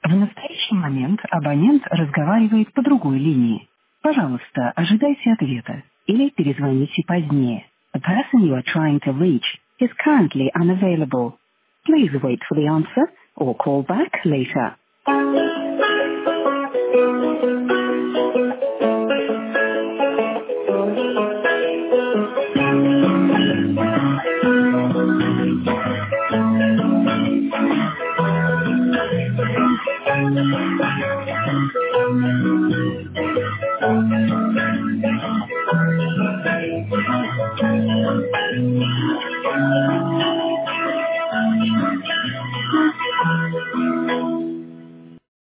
В настоящий момент абонент разговаривает по другой линии. Пожалуйста, ожидайте ответа или перезвоните позднее. The person you are trying to reach is currently unavailable. Please wait for the answer or call back later.